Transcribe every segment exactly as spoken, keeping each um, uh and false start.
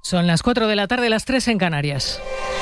Son las cuatro de la tarde, las tres en Canarias.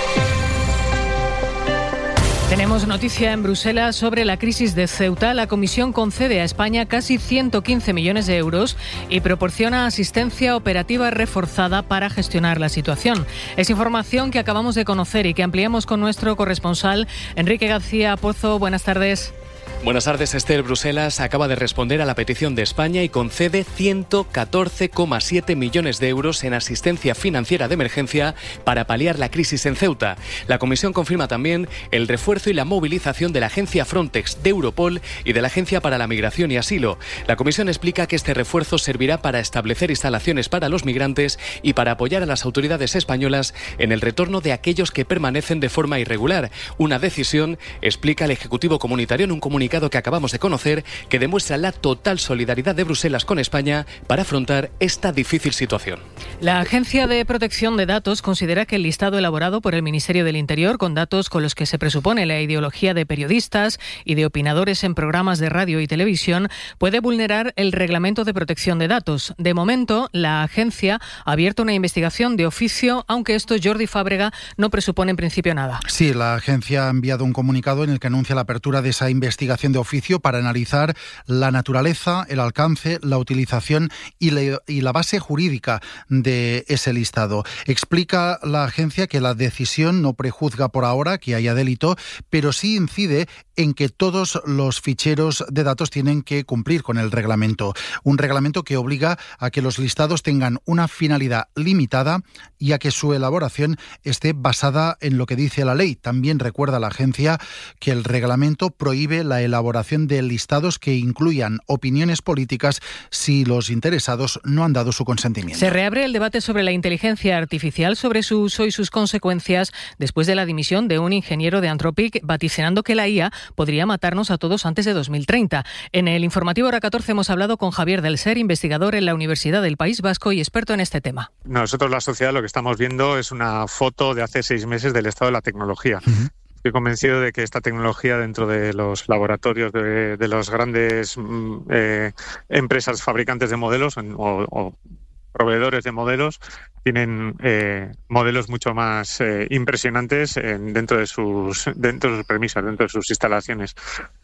Tenemos noticia en Bruselas sobre la crisis de Ceuta. La Comisión concede a España casi ciento quince millones de euros y proporciona asistencia operativa reforzada para gestionar la situación. Es información que acabamos de conocer y que ampliamos con nuestro corresponsal Enrique García Pozo. Buenas tardes. Buenas tardes, Esther. Bruselas acaba de responder a la petición de España y concede ciento catorce coma siete millones de euros en asistencia financiera de emergencia para paliar la crisis en Ceuta. La Comisión confirma también el refuerzo y la movilización de la agencia Frontex, de Europol y de la Agencia para la Migración y Asilo. La Comisión explica que este refuerzo servirá para establecer instalaciones para los migrantes y para apoyar a las autoridades españolas en el retorno de aquellos que permanecen de forma irregular. Una decisión, explica el Ejecutivo Comunitario en un comunicado que acabamos de conocer, que demuestra la total solidaridad de Bruselas con España para afrontar esta difícil situación. La Agencia de Protección de Datos considera que el listado elaborado por el Ministerio del Interior, con datos con los que se presupone la ideología de periodistas y de opinadores en programas de radio y televisión, puede vulnerar el Reglamento de Protección de Datos. De momento, la agencia ha abierto una investigación de oficio, aunque esto, Jordi Fábrega, no presupone en principio nada. Sí, la agencia ha enviado un comunicado en el que anuncia la apertura de esa investigación de oficio para analizar la naturaleza, el alcance, la utilización y la, y la base jurídica de ese listado. Explica la agencia que la decisión no prejuzga por ahora que haya delito, pero sí incide en que todos los ficheros de datos tienen que cumplir con el reglamento. Un reglamento que obliga a que los listados tengan una finalidad limitada y a que su elaboración esté basada en lo que dice la ley. También recuerda la agencia que el reglamento prohíbe la elaboración de listados que incluyan opiniones políticas si los interesados no han dado su consentimiento. Se reabre el debate sobre la inteligencia artificial, sobre su uso y sus consecuencias después de la dimisión de un ingeniero de Anthropic, vaticinando que la I A podría matarnos a todos antes de dos mil treinta. En el informativo Hora catorce hemos hablado con Javier del Ser, investigador en la Universidad del País Vasco y experto en este tema. Nosotros, la sociedad, lo que estamos viendo es una foto de hace seis meses del estado de la tecnología. Uh-huh. Estoy convencido de que esta tecnología dentro de los laboratorios de, de las grandes eh, empresas fabricantes de modelos o, o proveedores de modelos tienen eh, modelos mucho más eh, impresionantes en, dentro de sus dentro de sus premisas, dentro de sus instalaciones.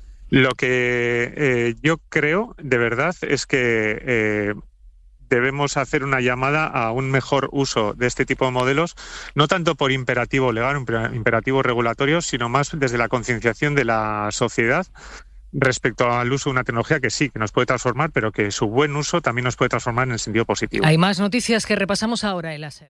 Lo que eh, yo creo de verdad es que eh, debemos hacer una llamada a un mejor uso de este tipo de modelos, no tanto por imperativo legal, imperativo regulatorio, sino más desde la concienciación de la sociedad respecto al uso de una tecnología que sí, que nos puede transformar, pero que su buen uso también nos puede transformar en el sentido positivo. Hay más noticias que repasamos ahora en la SER.